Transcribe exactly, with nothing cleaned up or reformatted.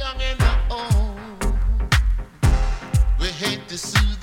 young and the old. We hate to see